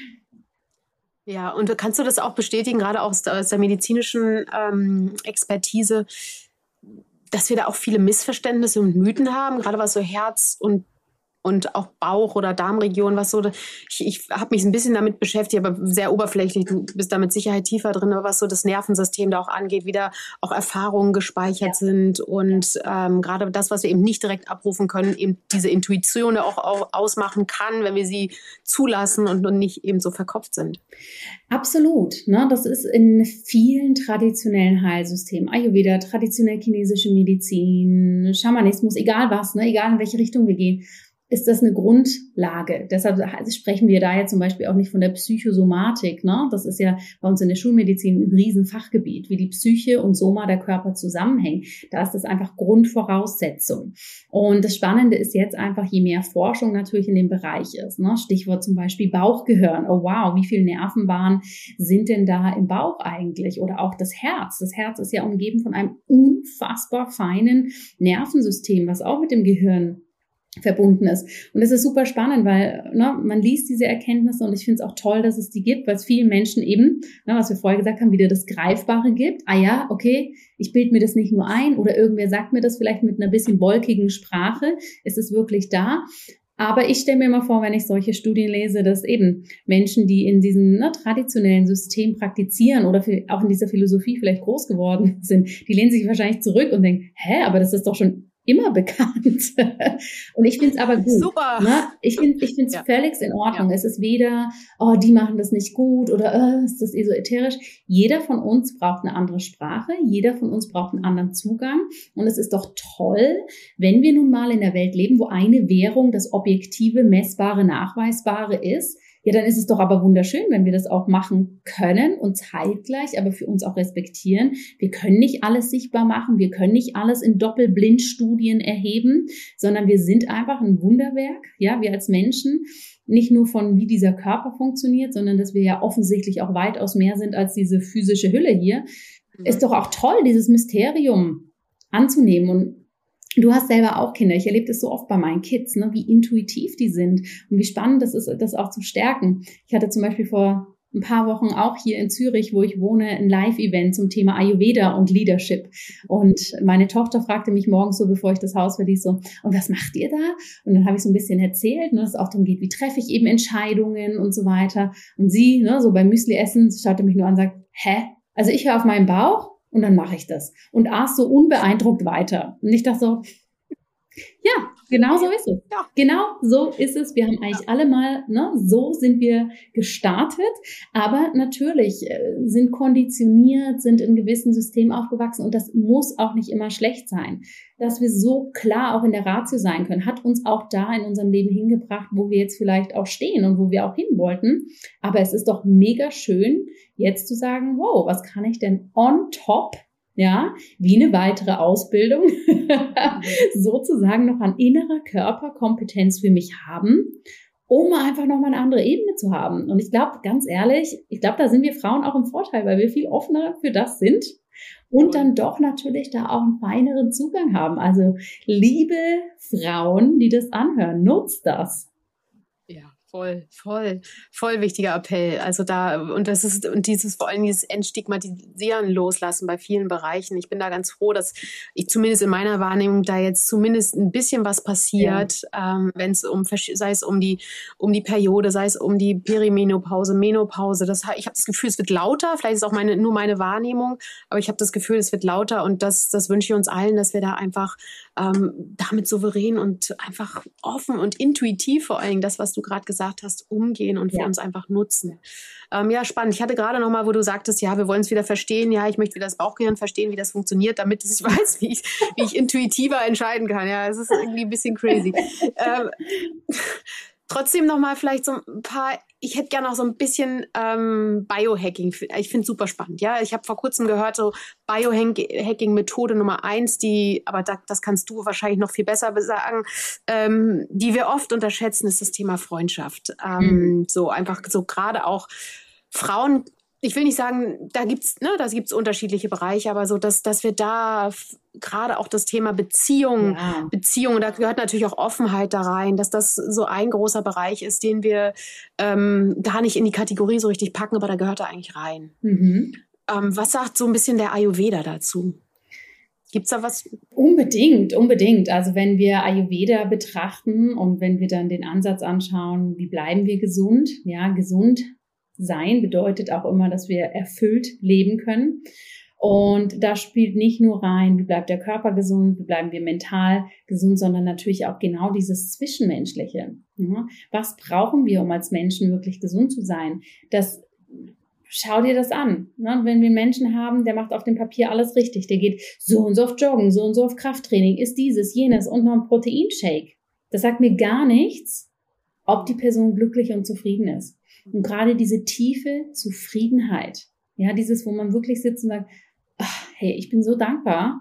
Ja, und kannst du das auch bestätigen, gerade aus der, aus der medizinischen ähm, Expertise, dass wir da auch viele Missverständnisse und Mythen haben, gerade was so Herz und und auch Bauch- oder Darmregion, was so, ich, ich habe mich ein bisschen damit beschäftigt, aber sehr oberflächlich, du bist da mit Sicherheit tiefer drin, was so das Nervensystem da auch angeht, wie da auch Erfahrungen gespeichert ja. sind und ähm, gerade das, was wir eben nicht direkt abrufen können, eben diese Intuition auch, auch ausmachen kann, wenn wir sie zulassen und, und nicht eben so verkopft sind. Absolut, ne? Das ist in vielen traditionellen Heilsystemen, Ayurveda, traditionell chinesische Medizin, Schamanismus, egal was, ne? Egal in welche Richtung wir gehen, ist das eine Grundlage. Deshalb sprechen wir da ja zum Beispiel auch nicht von der Psychosomatik, ne? Das ist ja bei uns in der Schulmedizin ein Riesenfachgebiet, wie die Psyche und Soma, der Körper, zusammenhängen. Da ist das einfach Grundvoraussetzung. Und das Spannende ist jetzt einfach, je mehr Forschung natürlich in dem Bereich ist, ne? Stichwort zum Beispiel Bauchgehirn. Oh wow, wie viele Nervenbahnen sind denn da im Bauch eigentlich? Oder auch das Herz. Das Herz ist ja umgeben von einem unfassbar feinen Nervensystem, was auch mit dem Gehirn verbunden ist. Und das ist super spannend, weil ne, man liest diese Erkenntnisse, und ich finde es auch toll, dass es die gibt, weil es vielen Menschen eben, ne, was wir vorher gesagt haben, wieder das Greifbare gibt. Ah ja, okay, ich bilde mir das nicht nur ein, oder irgendwer sagt mir das vielleicht mit einer bisschen wolkigen Sprache. Es ist wirklich da. Aber ich stelle mir mal vor, wenn ich solche Studien lese, dass eben Menschen, die in diesem ne, traditionellen System praktizieren oder auch in dieser Philosophie vielleicht groß geworden sind, die lehnen sich wahrscheinlich zurück und denken, hä, aber das ist doch schon immer bekannt. Und ich finde es aber gut. Super. Ne? Ich finde ich finde es ja. völlig in Ordnung. Ja. Es ist weder, oh, die machen das nicht gut oder oh, ist das esoterisch. Jeder von uns braucht eine andere Sprache. Jeder von uns braucht einen anderen Zugang. Und es ist doch toll, wenn wir nun mal in der Welt leben, wo eine Währung das objektive, messbare, nachweisbare ist. Ja, dann ist es doch aber wunderschön, wenn wir das auch machen können und zeitgleich aber für uns auch respektieren. Wir können nicht alles sichtbar machen, wir können nicht alles in Doppelblindstudien erheben, sondern wir sind einfach ein Wunderwerk, ja, wir als Menschen, nicht nur von wie dieser Körper funktioniert, sondern dass wir ja offensichtlich auch weitaus mehr sind als diese physische Hülle hier. Mhm. Ist doch auch toll, dieses Mysterium anzunehmen. Und Du hast selber auch Kinder. Ich erlebe das so oft bei meinen Kids, ne, wie intuitiv die sind und wie spannend das ist, das auch zu stärken. Ich hatte zum Beispiel vor ein paar Wochen auch hier in Zürich, wo ich wohne, ein Live-Event zum Thema Ayurveda und Leadership. Und meine Tochter fragte mich morgens so, bevor ich das Haus verließ, so, und was macht ihr da? Und dann habe ich so ein bisschen erzählt, ne, dass es auch darum geht, wie treffe ich eben Entscheidungen und so weiter. Und sie, ne, so beim Müsli-Essen, schaute mich nur an und sagt, hä? Also ich höre auf meinen Bauch und dann mache ich das. Und aß so unbeeindruckt weiter. Und ich dachte so, ja, genau so ist es. Ja. Genau so ist es. Wir haben eigentlich alle mal, ne, so sind wir gestartet. Aber natürlich äh, sind konditioniert, sind in gewissen Systemen aufgewachsen und das muss auch nicht immer schlecht sein. Dass wir so klar auch in der Ratio sein können, hat uns auch da in unserem Leben hingebracht, wo wir jetzt vielleicht auch stehen und wo wir auch hin wollten. Aber es ist doch mega schön, jetzt zu sagen, wow, was kann ich denn on top, ja, wie eine weitere Ausbildung sozusagen noch an innerer Körperkompetenz für mich haben, um einfach nochmal eine andere Ebene zu haben. Und ich glaube, ganz ehrlich, ich glaube, da sind wir Frauen auch im Vorteil, weil wir viel offener für das sind und dann doch natürlich da auch einen feineren Zugang haben. Also liebe Frauen, die das anhören, nutzt das. Ja. Voll, voll, voll wichtiger Appell. Also da, und das ist, und dieses, vor allem dieses Entstigmatisieren loslassen bei vielen Bereichen. Ich bin da ganz froh, dass ich zumindest in meiner Wahrnehmung da jetzt zumindest ein bisschen was passiert, ja. ähm, wenn es um, sei es um die, um die Periode, sei es um die Perimenopause, Menopause. Das, ich habe das Gefühl, es wird lauter. Vielleicht ist auch meine, nur meine Wahrnehmung, aber ich habe das Gefühl, es wird lauter und das, das wünsche ich uns allen, dass wir da einfach ähm, damit souverän und einfach offen und intuitiv vor allen Dingen das, was du gerade gesagt hast, umgehen und für ja. uns einfach nutzen. Ähm, ja, spannend. Ich hatte gerade noch mal, wo du sagtest, ja, wir wollen es wieder verstehen. Ja, ich möchte wieder das Bauchgehirn verstehen, wie das funktioniert, damit ich weiß, wie ich, wie ich intuitiver entscheiden kann. Ja, es ist irgendwie ein bisschen crazy. ähm, Trotzdem noch mal vielleicht so ein paar, ich hätte gerne auch so ein bisschen ähm, Biohacking. Ich finde es super spannend. Ja, ich habe vor kurzem gehört, so Biohacking-Methode Nummer eins, die, aber da, das kannst du wahrscheinlich noch viel besser sagen, ähm, die wir oft unterschätzen, ist das Thema Freundschaft. Ähm, mhm. So einfach, so gerade auch Frauen. Ich will nicht sagen, da gibt's, ne, da gibt's unterschiedliche Bereiche, aber so, dass, dass wir da f- gerade auch das Thema Beziehung, ja. Beziehung, da gehört natürlich auch Offenheit da rein, dass das so ein großer Bereich ist, den wir ähm, gar nicht in die Kategorie so richtig packen, aber da gehört er eigentlich rein. Mhm. Ähm, was sagt so ein bisschen der Ayurveda dazu? Gibt's da was? Unbedingt, unbedingt. Also wenn wir Ayurveda betrachten und wenn wir dann den Ansatz anschauen, wie bleiben wir gesund? Ja, gesund sein bedeutet auch immer, dass wir erfüllt leben können. Und da spielt nicht nur rein, wie bleibt der Körper gesund, wie bleiben wir mental gesund, sondern natürlich auch genau dieses Zwischenmenschliche. Was brauchen wir, um als Menschen wirklich gesund zu sein? Das, schau dir das an. Wenn wir einen Menschen haben, der macht auf dem Papier alles richtig, der geht so und so auf Joggen, so und so auf Krafttraining, isst dieses, jenes und noch ein Proteinshake. Das sagt mir gar nichts, ob die Person glücklich und zufrieden ist. Und gerade diese tiefe Zufriedenheit, ja, dieses, wo man wirklich sitzt und sagt, ach, hey, ich bin so dankbar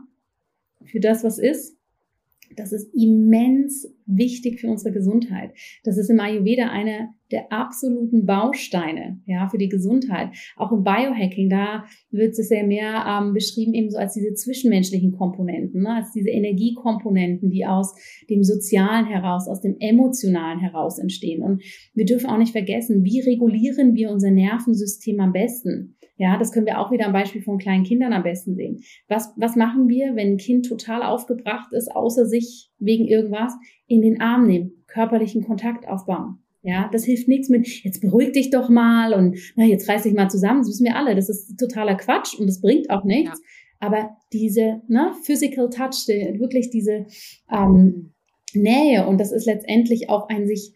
für das, was ist, das ist immens wichtig für unsere Gesundheit. Das ist im Ayurveda einer der absoluten Bausteine, ja, für die Gesundheit. Auch im Biohacking, da wird es sehr mehr ähm, beschrieben eben so als diese zwischenmenschlichen Komponenten, ne, als diese Energiekomponenten, die aus dem Sozialen heraus, aus dem Emotionalen heraus entstehen. Und wir dürfen auch nicht vergessen, wie regulieren wir unser Nervensystem am besten? Ja, das können wir auch wieder am Beispiel von kleinen Kindern am besten sehen. Was, was machen wir, wenn ein Kind total aufgebracht ist, außer sich wegen irgendwas? In den Arm nehmen, körperlichen Kontakt aufbauen. Ja, das hilft nichts mit, jetzt beruhig dich doch mal und na, jetzt reiß dich mal zusammen. Das wissen wir alle. Das ist totaler Quatsch und das bringt auch nichts. Ja. Aber diese, ne, Physical Touch, die, wirklich diese ähm, Nähe, und das ist letztendlich auch ein sich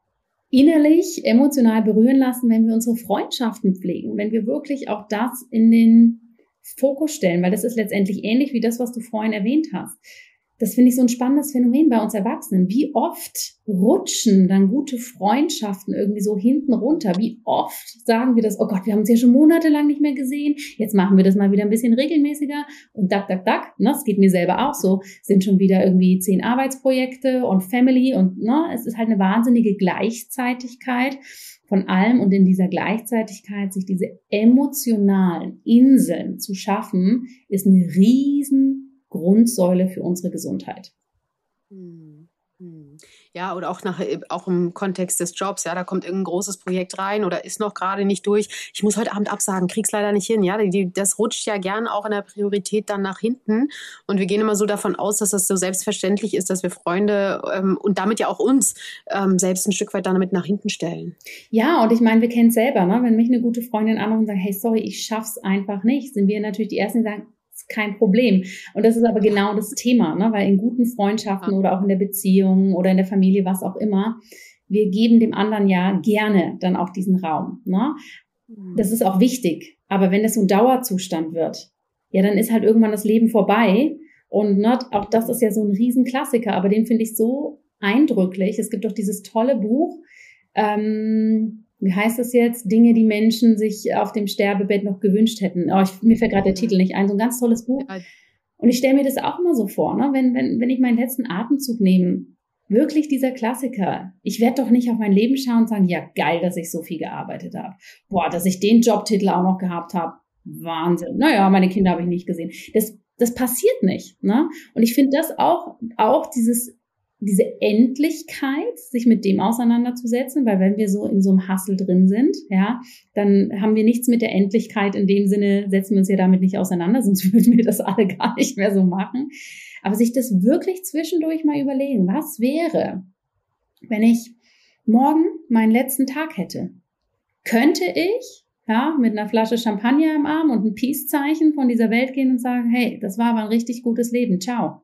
innerlich, emotional berühren lassen, wenn wir unsere Freundschaften pflegen, wenn wir wirklich auch das in den Fokus stellen, weil das ist letztendlich ähnlich wie das, was du vorhin erwähnt hast. Das finde ich so ein spannendes Phänomen bei uns Erwachsenen. Wie oft rutschen dann gute Freundschaften irgendwie so hinten runter? Wie oft sagen wir das, oh Gott, wir haben uns ja schon monatelang nicht mehr gesehen, jetzt machen wir das mal wieder ein bisschen regelmäßiger und dack, dack, dack, ne, das geht mir selber auch so, sind schon wieder irgendwie zehn Arbeitsprojekte und Family und ne, es ist halt eine wahnsinnige Gleichzeitigkeit von allem und in dieser Gleichzeitigkeit sich diese emotionalen Inseln zu schaffen, ist eine riesen Grundsäule für unsere Gesundheit. Ja, oder auch, nach, auch im Kontext des Jobs, ja, da kommt irgendein großes Projekt rein oder ist noch gerade nicht durch. Ich muss heute Abend absagen, krieg's leider nicht hin, ja. Die, das rutscht ja gern auch in der Priorität dann nach hinten. Und wir gehen immer so davon aus, dass das so selbstverständlich ist, dass wir Freunde ähm, und damit ja auch uns ähm, selbst ein Stück weit damit nach hinten stellen. Ja, und ich meine, wir kennen es selber, ne? Wenn mich eine gute Freundin anruft und sagt, hey, sorry, ich schaff's einfach nicht, sind wir natürlich die Ersten, die sagen, kein Problem. Und das ist aber genau das Thema, ne? Weil in guten Freundschaften oder auch in der Beziehung oder in der Familie, was auch immer, wir geben dem anderen ja gerne dann auch diesen Raum. Ne? Das ist auch wichtig. Aber wenn das so ein Dauerzustand wird, ja, dann ist halt irgendwann das Leben vorbei. Und ne, auch das ist ja so ein Riesenklassiker, aber den finde ich so eindrücklich. Es gibt doch dieses tolle Buch, ähm, wie heißt das jetzt? Dinge, die Menschen sich auf dem Sterbebett noch gewünscht hätten. Oh, ich, mir fällt gerade der Titel nicht ein. So ein ganz tolles Buch. Und ich stelle mir das auch immer so vor, ne? wenn, wenn, wenn ich meinen letzten Atemzug nehme. Wirklich dieser Klassiker. Ich werde doch nicht auf mein Leben schauen und sagen, ja geil, dass ich so viel gearbeitet habe. Boah, dass ich den Jobtitel auch noch gehabt habe. Wahnsinn. Naja, meine Kinder habe ich nicht gesehen. Das, das passiert nicht. Ne? Und ich finde das auch, auch dieses diese Endlichkeit, sich mit dem auseinanderzusetzen, weil wenn wir so in so einem Hustle drin sind, ja, dann haben wir nichts mit der Endlichkeit. In dem Sinne setzen wir uns ja damit nicht auseinander, sonst würden wir das alle gar nicht mehr so machen. Aber sich das wirklich zwischendurch mal überlegen, was wäre, wenn ich morgen meinen letzten Tag hätte? Könnte ich, ja, mit einer Flasche Champagner im Arm und ein Peace-Zeichen von dieser Welt gehen und sagen, hey, das war aber ein richtig gutes Leben, ciao.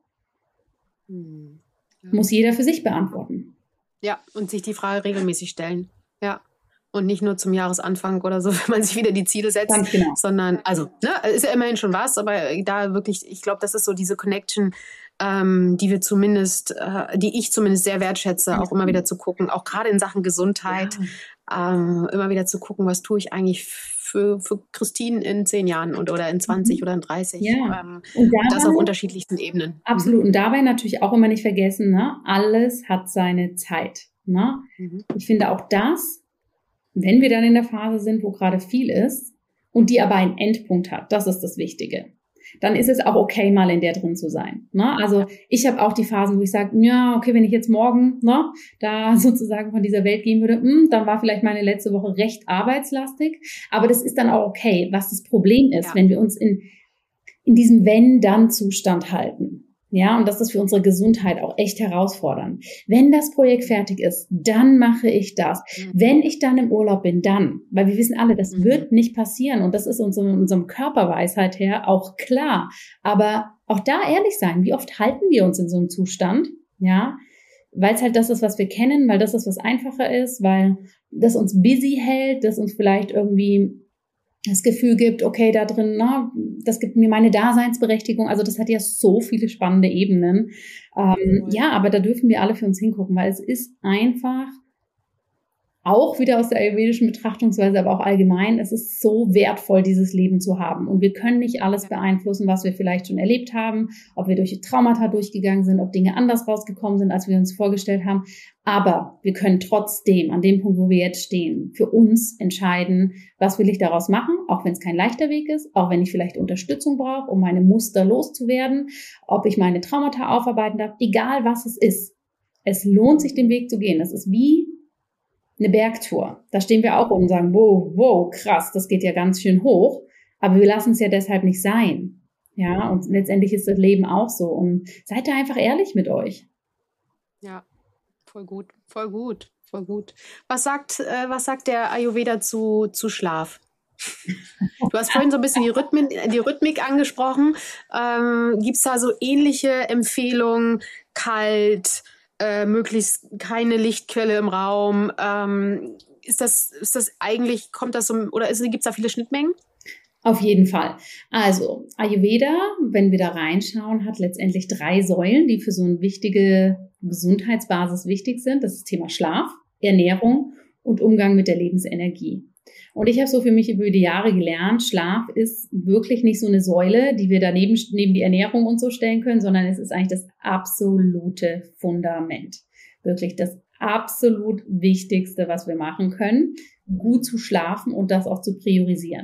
Hm. Muss jeder für sich beantworten. Ja, und sich die Frage regelmäßig stellen. Ja. Und nicht nur zum Jahresanfang oder so, wenn man sich wieder die Ziele setzt, Ganz genau. sondern, also, ne, ist ja immerhin schon was, aber da wirklich, ich glaube, das ist so diese Connection, ähm, die wir zumindest, äh, die ich zumindest sehr wertschätze, auch immer wieder zu gucken, auch gerade in Sachen Gesundheit, ja. ähm, immer wieder zu gucken, was tue ich eigentlich für, für Christine in zehn Jahren und, oder in zwanzig mhm. oder in dreißig. Ja. Ähm, und, dabei, und das auf unterschiedlichsten Ebenen. Absolut. Und dabei natürlich auch immer nicht vergessen, ne? Alles hat seine Zeit. Ne? Mhm. Ich finde auch das, wenn wir dann in der Phase sind, wo gerade viel ist und die aber einen Endpunkt hat, das ist das Wichtige, dann ist es auch okay, mal in der drin zu sein. Ne? Also ich habe auch die Phasen, wo ich sage, ja, okay, wenn ich jetzt morgen ne, da sozusagen von dieser Welt gehen würde, mh, dann war vielleicht meine letzte Woche recht arbeitslastig, aber das ist dann auch okay. Was das Problem ist, ja. wenn wir uns in, in diesem Wenn-Dann-Zustand halten. Ja, und das ist für unsere Gesundheit auch echt herausfordernd. Wenn das Projekt fertig ist, dann mache ich das. Mhm. Wenn ich dann im Urlaub bin, dann. Weil wir wissen alle, das mhm. wird nicht passieren. Und das ist uns in unserem Körperweisheit her auch klar. Aber auch da ehrlich sein, wie oft halten wir uns in so einem Zustand? Ja, weil es halt das ist, was wir kennen, weil das ist, was einfacher ist, weil das uns busy hält, das uns vielleicht irgendwie das Gefühl gibt, okay, da drin, na, das gibt mir meine Daseinsberechtigung. Also das hat ja so viele spannende Ebenen. Ähm, ja, aber da dürfen wir alle für uns hingucken, weil es ist einfach auch wieder aus der ayurvedischen Betrachtungsweise, aber auch allgemein, es ist so wertvoll, dieses Leben zu haben. Und wir können nicht alles beeinflussen, was wir vielleicht schon erlebt haben, ob wir durch Traumata durchgegangen sind, ob Dinge anders rausgekommen sind, als wir uns vorgestellt haben. Aber wir können trotzdem an dem Punkt, wo wir jetzt stehen, für uns entscheiden, was will ich daraus machen, auch wenn es kein leichter Weg ist, auch wenn ich vielleicht Unterstützung brauche, um meine Muster loszuwerden, ob ich meine Traumata aufarbeiten darf, egal was es ist. Es lohnt sich, den Weg zu gehen. Das ist wie eine Bergtour. Da stehen wir auch und sagen, wow, wow, krass, das geht ja ganz schön hoch. Aber wir lassen es ja deshalb nicht sein. Ja, und letztendlich ist das Leben auch so. Und seid da einfach ehrlich mit euch. Ja, voll gut, voll gut, voll gut. Was sagt, äh, was sagt der Ayurveda zu, zu Schlaf? Du hast vorhin so ein bisschen die Rhythmik, die Rhythmik angesprochen. Ähm, gibt es da so ähnliche Empfehlungen? Kalt, Äh, möglichst keine Lichtquelle im Raum. Ähm, ist das, ist das eigentlich, kommt das so, oder gibt es da viele Schnittmengen? Auf jeden Fall. Also Ayurveda, wenn wir da reinschauen, hat letztendlich drei Säulen, die für so eine wichtige Gesundheitsbasis wichtig sind. Das ist das Thema Schlaf, Ernährung und Umgang mit der Lebensenergie. Und ich habe so für mich über die Jahre gelernt, Schlaf ist wirklich nicht so eine Säule, die wir daneben neben die Ernährung und so stellen können, sondern es ist eigentlich das absolute Fundament. Wirklich das absolut Wichtigste, was wir machen können, gut zu schlafen und das auch zu priorisieren.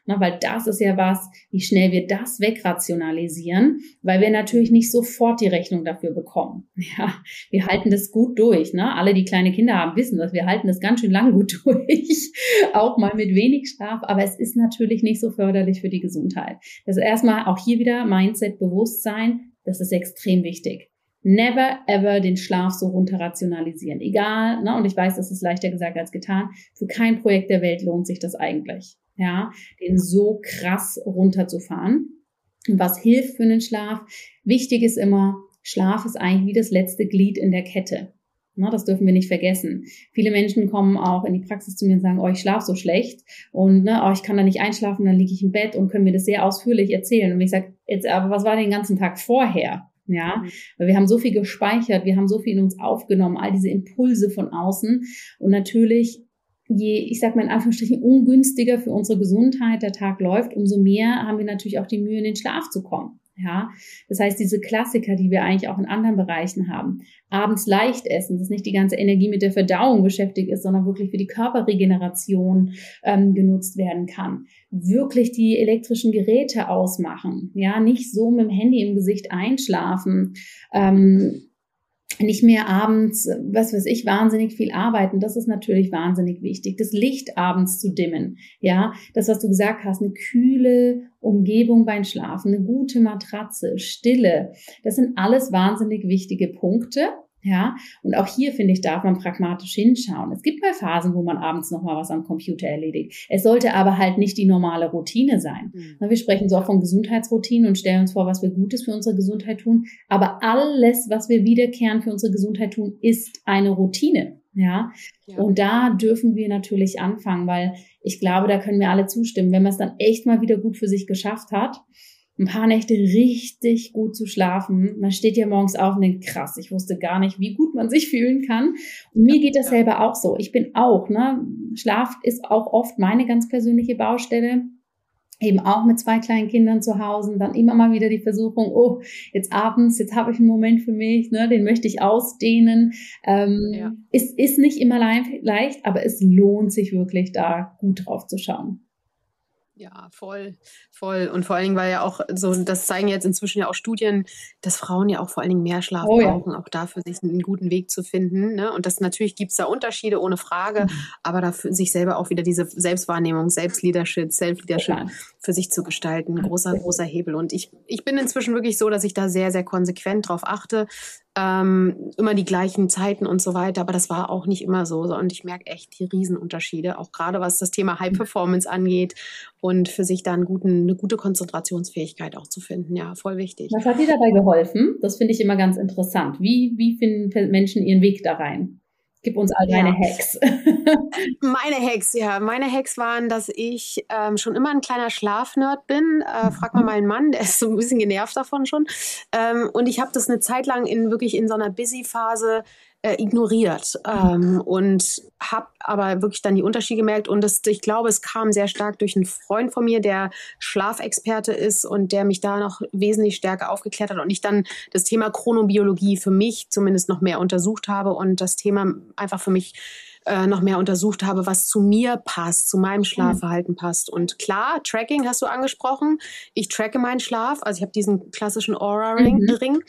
Na, weil das ist ja was, wie schnell wir das wegrationalisieren, weil wir natürlich nicht sofort die Rechnung dafür bekommen. Ja, wir halten das gut durch. Ne? Alle, die kleine Kinder haben, wissen das. Wir halten das ganz schön lang gut durch, auch mal mit wenig Schlaf. Aber es ist natürlich nicht so förderlich für die Gesundheit. Das ist erstmal auch hier wieder Mindset, Bewusstsein. Das ist extrem wichtig. Never ever den Schlaf so runter rationalisieren. Egal, ne? Und ich weiß, das ist leichter gesagt als getan. Für kein Projekt der Welt lohnt sich das eigentlich. Ja, den so krass runterzufahren. Und was hilft für den Schlaf? Wichtig ist immer, Schlaf ist eigentlich wie das letzte Glied in der Kette. Na, das dürfen wir nicht vergessen. Viele Menschen kommen auch in die Praxis zu mir und sagen, oh, ich schlafe so schlecht und ne, oh, ich kann da nicht einschlafen, dann liege ich im Bett und können mir das sehr ausführlich erzählen. Und ich sage, jetzt, aber was war den ganzen Tag vorher? Ja, weil wir haben so viel gespeichert, wir haben so viel in uns aufgenommen, all diese Impulse von außen und natürlich je, ich sag mal in Anführungsstrichen, ungünstiger für unsere Gesundheit der Tag läuft, umso mehr haben wir natürlich auch die Mühe, in den Schlaf zu kommen. Ja, das heißt, diese Klassiker, die wir eigentlich auch in anderen Bereichen haben, abends leicht essen, dass nicht die ganze Energie mit der Verdauung beschäftigt ist, sondern wirklich für die Körperregeneration ähm, genutzt werden kann. Wirklich die elektrischen Geräte ausmachen, ja, nicht so mit dem Handy im Gesicht einschlafen, ähm, nicht mehr abends, was weiß ich, wahnsinnig viel arbeiten. Das ist natürlich wahnsinnig wichtig. Das Licht abends zu dimmen. Ja, das, was du gesagt hast, eine kühle Umgebung beim Schlafen, eine gute Matratze, Stille. Das sind alles wahnsinnig wichtige Punkte. Ja, und auch hier, finde ich, darf man pragmatisch hinschauen. Es gibt mal Phasen, wo man abends noch mal was am Computer erledigt. Es sollte aber halt nicht die normale Routine sein. Mhm. Wir sprechen so auch von Gesundheitsroutinen und stellen uns vor, was wir Gutes für unsere Gesundheit tun. Aber alles, was wir wiederkehrend für unsere Gesundheit tun, ist eine Routine. Ja, ja. Und da dürfen wir natürlich anfangen, weil ich glaube, da können wir alle zustimmen, wenn man es dann echt mal wieder gut für sich geschafft hat, ein paar Nächte richtig gut zu schlafen. Man steht ja morgens auf und denkt, krass, ich wusste gar nicht, wie gut man sich fühlen kann. Und mir geht das selber auch so. Ich bin auch, ne, Schlaf ist auch oft meine ganz persönliche Baustelle. Eben auch mit zwei kleinen Kindern zu Hause, dann immer mal wieder die Versuchung, oh, jetzt abends, jetzt habe ich einen Moment für mich, ne, den möchte ich ausdehnen. Ähm, ja. Es ist nicht immer leicht, aber es lohnt sich wirklich, da gut drauf zu schauen. Ja, voll, voll. Und vor allen Dingen, weil ja auch so, das zeigen jetzt inzwischen ja auch Studien, dass Frauen ja auch vor allen Dingen mehr Schlaf oh, brauchen, ja. auch dafür sich einen guten Weg zu finden. Ne? Und das natürlich gibt es da Unterschiede, ohne Frage, mhm. aber dafür sich selber auch wieder diese Selbstwahrnehmung, Selbstleadership, Self-Leadership ja. für sich zu gestalten. Großer, großer Hebel. Und ich, ich bin inzwischen wirklich so, dass ich da sehr, sehr konsequent drauf achte. Ähm, immer die gleichen Zeiten und so weiter, aber das war auch nicht immer so. Und ich merke echt die Riesenunterschiede, auch gerade was das Thema High Performance angeht und für sich da einen guten, eine gute Konzentrationsfähigkeit auch zu finden. Ja, voll wichtig. Was hat dir dabei geholfen? Das finde ich immer ganz interessant. Wie, wie finden Menschen ihren Weg da rein? Gib uns all deine ja. Hacks. Meine Hacks, ja. Meine Hacks waren, dass ich ähm, schon immer ein kleiner Schlafnerd bin. Äh, frag mal meinen Mann, der ist so ein bisschen genervt davon schon. Ähm, und ich habe das eine Zeit lang in wirklich in so einer Busy-Phase äh, ignoriert ähm, und habe aber wirklich dann die Unterschiede gemerkt. Und das, ich glaube, es kam sehr stark durch einen Freund von mir, der Schlafexperte ist und der mich da noch wesentlich stärker aufgeklärt hat und ich dann das Thema Chronobiologie für mich zumindest noch mehr untersucht habe und das Thema einfach für mich äh, noch mehr untersucht habe, was zu mir passt, zu meinem Schlafverhalten passt. Und klar, Tracking hast du angesprochen. Ich tracke meinen Schlaf. Also ich habe diesen klassischen Aura-Ring. Mhm.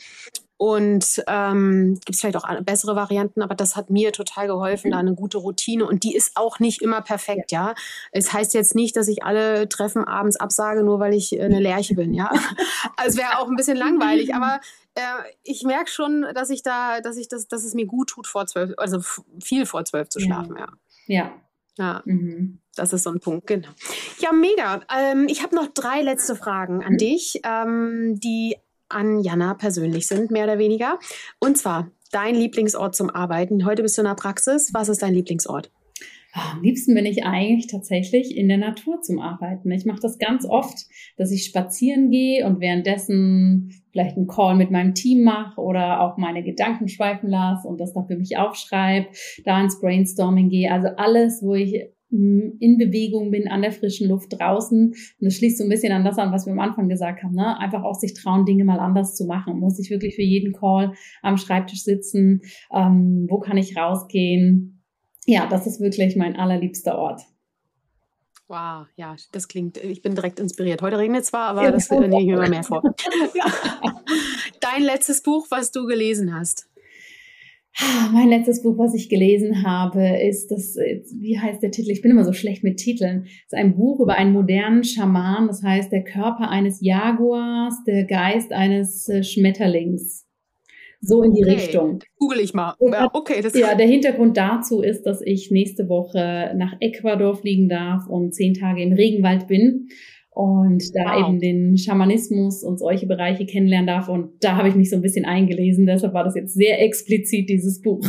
Und ähm, gibt es vielleicht auch bessere Varianten, aber das hat mir total geholfen, mhm. da eine gute Routine. Und die ist auch nicht immer perfekt, ja. Es heißt jetzt nicht, dass ich alle Treffen abends absage, nur weil ich eine Lerche bin, ja. Also es wäre auch ein bisschen langweilig, aber äh, ich merke schon, dass ich da, dass ich das, dass es mir gut tut, vor zwölf, also viel vor zwölf zu schlafen, ja. Ja. Ja. Mhm. Das ist so ein Punkt, genau. Ja, mega. Ähm, ich habe noch drei letzte Fragen an mhm. dich, ähm, die an Jana persönlich sind, mehr oder weniger. Und zwar dein Lieblingsort zum Arbeiten. Heute bist du in der Praxis. Was ist dein Lieblingsort? Am liebsten bin ich eigentlich tatsächlich in der Natur zum Arbeiten. Ich mache das ganz oft, dass ich spazieren gehe und währenddessen vielleicht einen Call mit meinem Team mache oder auch meine Gedanken schweifen lasse und das dann für mich aufschreibe, da ins Brainstorming gehe. Also alles, wo ich in Bewegung bin, an der frischen Luft draußen. Und das schließt so ein bisschen an das an, was wir am Anfang gesagt haben, ne? Einfach auch sich trauen, Dinge mal anders zu machen. Muss ich wirklich für jeden Call am Schreibtisch sitzen? Ähm, wo kann ich rausgehen? Ja, das ist wirklich mein allerliebster Ort. Wow, ja, das klingt, ich bin direkt inspiriert. Heute regnet zwar, aber ja, das nehme ich mir immer mehr vor. Dein letztes Buch, was du gelesen hast? Mein letztes Buch, was ich gelesen habe, ist das, wie heißt der Titel? Ich bin immer so schlecht mit Titeln. Es ist ein Buch über einen modernen Schaman, das heißt der Körper eines Jaguars, der Geist eines Schmetterlings. So in die okay, Richtung. Google ich mal. Ja, okay, das ja, der Hintergrund dazu ist, dass ich nächste Woche nach Ecuador fliegen darf und zehn Tage im Regenwald bin und da wow. eben den Schamanismus und solche Bereiche kennenlernen darf. Und da habe ich mich so ein bisschen eingelesen. Deshalb war das jetzt sehr explizit, dieses Buch.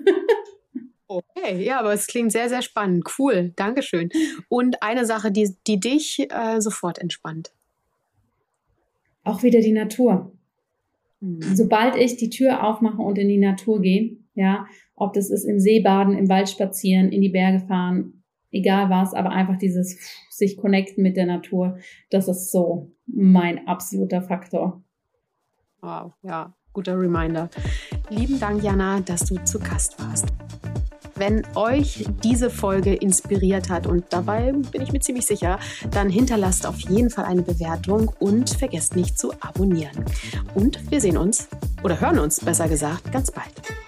Okay, ja, aber es klingt sehr, sehr spannend. Cool, Dankeschön. Und eine Sache, die, die dich äh, sofort entspannt? Auch wieder die Natur. Sobald ich die Tür aufmache und in die Natur gehe, ja, ob das ist im See baden, im Wald spazieren, in die Berge fahren, egal was, aber einfach dieses sich connecten mit der Natur, das ist so mein absoluter Faktor. Wow, ja, guter Reminder. Lieben Dank, Jana, dass du zu Gast warst. Wenn euch diese Folge inspiriert hat, und dabei bin ich mir ziemlich sicher, dann hinterlasst auf jeden Fall eine Bewertung und vergesst nicht zu abonnieren. Und wir sehen uns, oder hören uns besser gesagt, ganz bald.